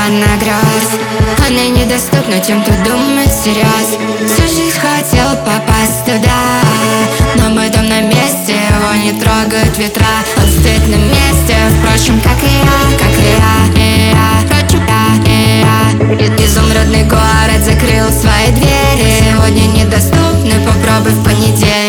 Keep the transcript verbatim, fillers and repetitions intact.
страна грез. Она недоступна тем, кто думает всерьез. Всю жизнь хотел попасть туда, но мой дом на месте, его не трогают ветра. Он стоит на месте, впрочем, как и я, как и я, и я, впрочем, я, и я. Изумрудный город закрыл свои двери, сегодня недоступны, попробуй в понедельник.